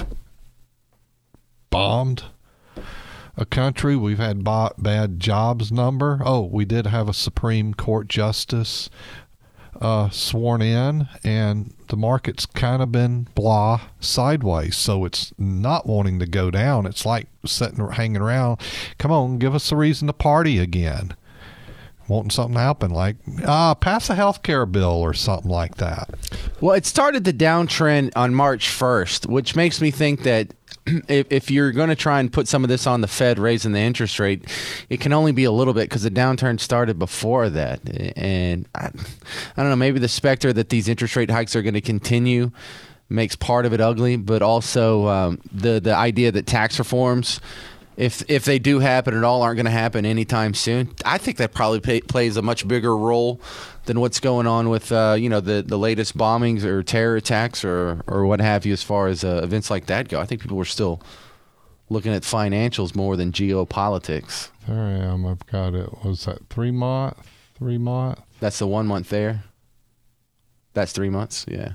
bombed a country. We've had b- bad jobs number. Oh, we did have a Supreme Court justice uh, sworn in, and the market's kind of been blah sideways. So it's not wanting to go down. It's like sitting, hanging around. Come on, give us a reason to party again. wanting something to happen, like uh, pass a health care bill or something like that. Well, it started the downtrend on March first, which makes me think that if, if you're going to try and put some of this on the Fed raising the interest rate, it can only be a little bit because the downturn started before that. And I, I don't know, maybe the specter that these interest rate hikes are going to continue makes part of it ugly, but also um, the the idea that tax reforms, if if they do happen at all, aren't going to happen anytime soon. I think that probably pay, plays a much bigger role than what's going on with uh, you know the, the latest bombings or terror attacks or or what have you as far as uh, events like that go. I think people are still looking at financials more than geopolitics. There I am. I've got it. Was that three month? Three month? That's the one month there. That's three months. Yeah.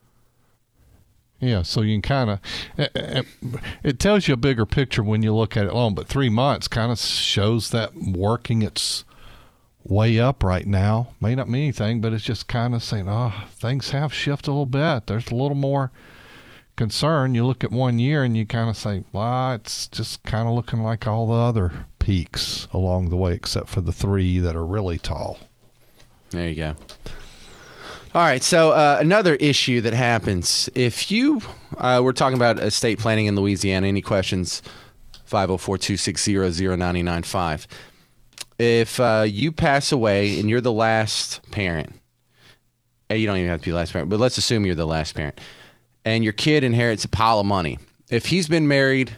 Yeah, so you can kind of, it, it tells you a bigger picture when you look at it long, but three months kind of shows that working its way up right now. May not mean anything, but it's just kind of saying, oh, things have shifted a little bit. There's a little more concern. You look at one year and you kind of say, well, it's just kind of looking like all the other peaks along the way, except for the three that are really tall. There you go. All right, so uh, another issue that happens, if you, uh, we're talking about estate planning in Louisiana. Any questions? five oh four, two six zero, zero nine nine five. If uh, you pass away and you're the last parent, and you don't even have to be the last parent, but let's assume you're the last parent, and your kid inherits a pile of money. If he's been married,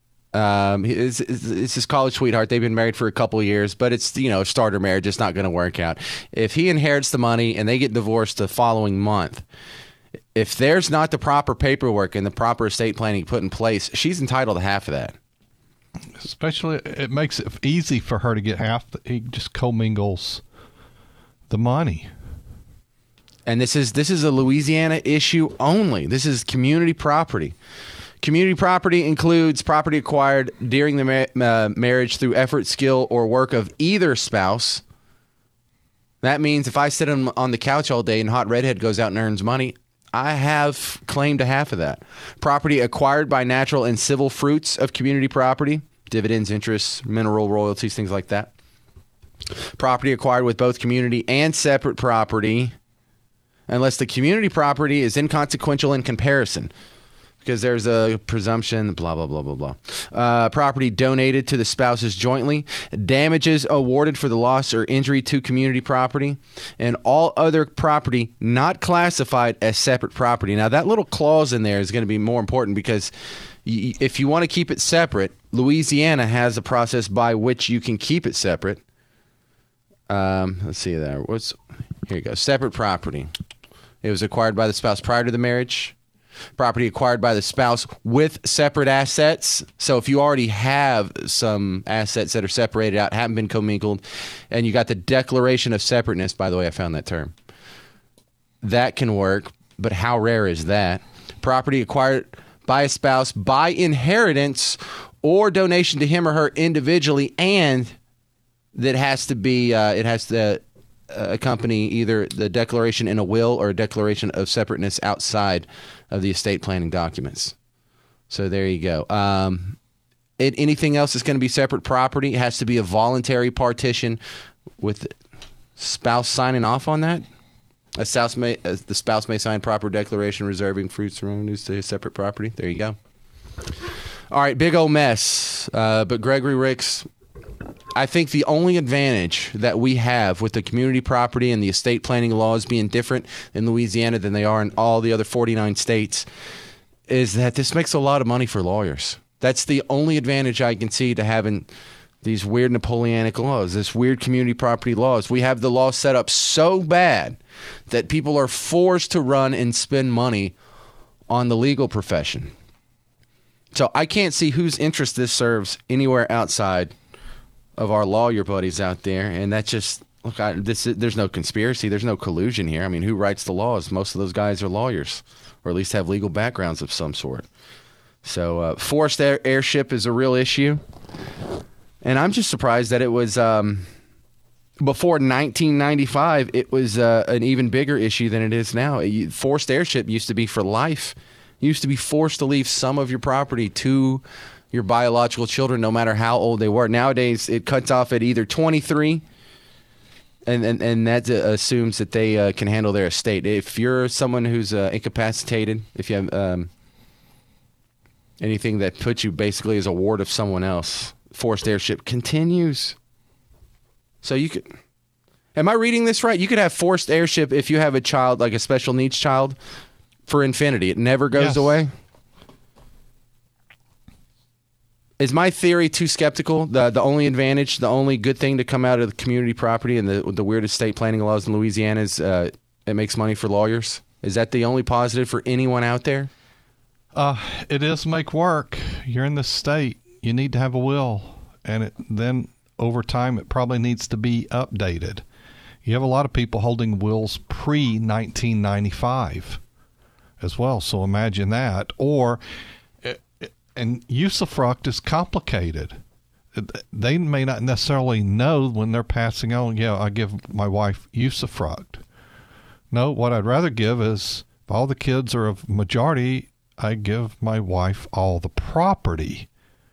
um, it's, it's his college sweetheart. They've been married for a couple of years, but it's, you know, a starter marriage. It's not going to work out. If he inherits the money and they get divorced the following month, if there's not the proper paperwork and the proper estate planning put in place, she's entitled to half of that. Especially, it makes it easy for her to get half. The, he just commingles the money. And this is this is a Louisiana issue only. This is community property. Community property includes property acquired during the ma- uh, marriage through effort, skill, or work of either spouse. That means if I sit on, on the couch all day and Hot Redhead goes out and earns money, I have claim to half of that. Property acquired by natural and civil fruits of community property, dividends, interests, mineral royalties, things like that. Property acquired with both community and separate property, unless the community property is inconsequential in comparison, because there's a presumption, blah, blah, blah, blah, blah. Uh, property donated to the spouses jointly, damages awarded for the loss or injury to community property, and all other property not classified as separate property. Now, that little clause in there is going to be more important because y- if you want to keep it separate, Louisiana has a process by which you can keep it separate. Um, let's see there. What's here you go. Separate property. It was acquired by the spouse prior to the marriage. Property acquired by the spouse with separate assets. So if you already have some assets that are separated out, haven't been commingled, and you got the declaration of separateness, by the way, I found that term. That can work, but how rare is that? Property acquired by a spouse by inheritance or donation to him or her individually, and that has to be, uh, it has to uh, accompany either the declaration in a will or a declaration of separateness outside of the estate planning documents. So there you go. Um, it, anything else that's going to be separate property, it has to be a voluntary partition with spouse signing off on that. A spouse may, uh, the spouse may sign proper declaration reserving fruits and revenues to his separate property. There you go. All right, big old mess. Uh, but Gregory Ricks, I think the only advantage that we have with the community property and the estate planning laws being different in Louisiana than they are in all the other forty-nine states is that this makes a lot of money for lawyers. That's the only advantage I can see to having these weird Napoleonic laws, this weird community property laws. We have the law set up so bad that people are forced to run and spend money on the legal profession. So I can't see whose interest this serves anywhere outside of our lawyer buddies out there, and that's just look. I, this there's no conspiracy, there's no collusion here. I mean, who writes the laws? Most of those guys are lawyers, or at least have legal backgrounds of some sort. So, uh, forced air, airship is a real issue, and I'm just surprised that it was um, before nineteen ninety-five. It was uh, an even bigger issue than it is now. It, forced airship used to be for life. You used to be forced to leave some of your property to your biological children, no matter how old they were. Nowadays, it cuts off at either twenty-three And, and and that uh, assumes that they uh, can handle their estate. If you're someone who's uh, incapacitated, if you have um, anything that puts you basically as a ward of someone else, forced heirship continues. So you could, am I reading this right? You could have forced heirship if you have a child, like a special needs child, for infinity. It never goes Yes. away. Is my theory too skeptical? The the only advantage, the only good thing to come out of the community property and the the weird estate planning laws in Louisiana is uh, it makes money for lawyers? Is that the only positive for anyone out there? Uh, it is make work. You're in the state. You need to have a will. And it, then over time, it probably needs to be updated. You have a lot of people holding wills pre nineteen ninety-five as well. So imagine that. Or... And usufruct is complicated. They may not necessarily know when they're passing on, yeah, I give my wife usufruct. No, what I'd rather give is, if all the kids are of majority, I give my wife all the property.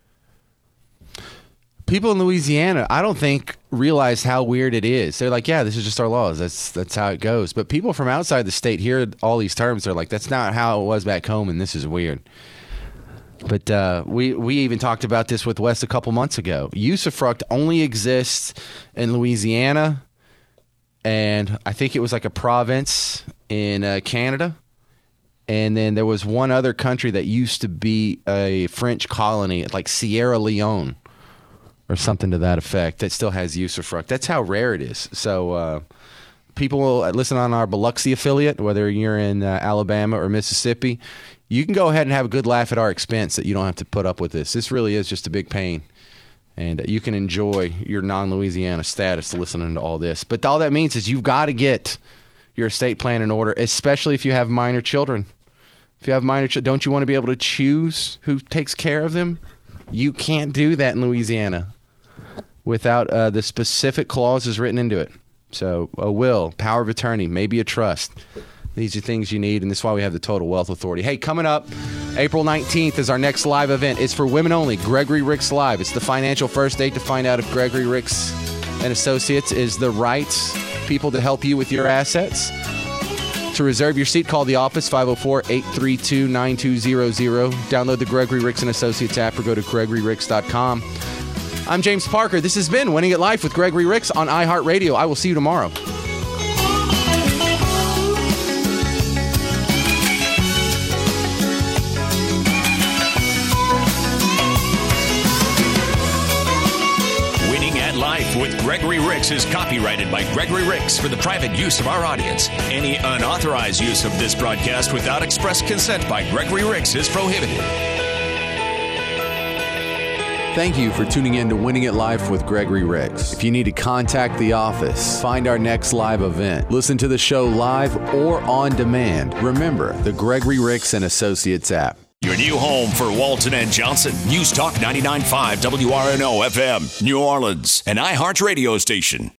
People in Louisiana, I don't think, realize how weird it is. They're like, yeah, this is just our laws. That's that's how it goes. But people from outside the state hear all these terms. They're like, that's not how it was back home, and this is weird. But uh, we, we even talked about this with Wes a couple months ago. Usufruct only exists in Louisiana, and I think it was like a province in uh, Canada. And then there was one other country that used to be a French colony, like Sierra Leone or something to that effect, that still has usufruct. That's how rare it is. So uh, people will listen on our Biloxi affiliate, whether you're in uh, Alabama or Mississippi. You can go ahead and have a good laugh at our expense that you don't have to put up with this. This really is just a big pain. And you can enjoy your non-Louisiana status listening to all this. But all that means is you've got to get your estate plan in order, especially if you have minor children. If you have minor children, don't you want to be able to choose who takes care of them? You can't do that in Louisiana without uh, the specific clauses written into it. So a will, power of attorney, maybe a trust. These are things you need, and this is why we have the Total Wealth Authority. Hey, coming up, April nineteenth is our next live event. It's for women only, Gregory Ricks Live. It's the financial first date to find out if Gregory Ricks and Associates is the right people to help you with your assets. To reserve your seat, call the office, five oh four, eight three two, nine two zero zero. Download the Gregory Ricks and Associates app or go to gregory ricks dot com. I'm James Parker. This has been Winning at Life with Gregory Ricks on iHeartRadio. I will see you tomorrow. With Gregory Ricks is copyrighted by Gregory Ricks for the private use of our audience. Any unauthorized use of this broadcast without express consent by Gregory Ricks is prohibited. Thank you for tuning in to Winning at Life with Gregory Ricks. If you need to contact the office, find our next live event, listen to the show live or on demand, remember the Gregory Ricks and Associates app. Your new home for Walton and Johnson. News Talk ninety-nine point five W R N O F M, New Orleans, an iHeart radio station.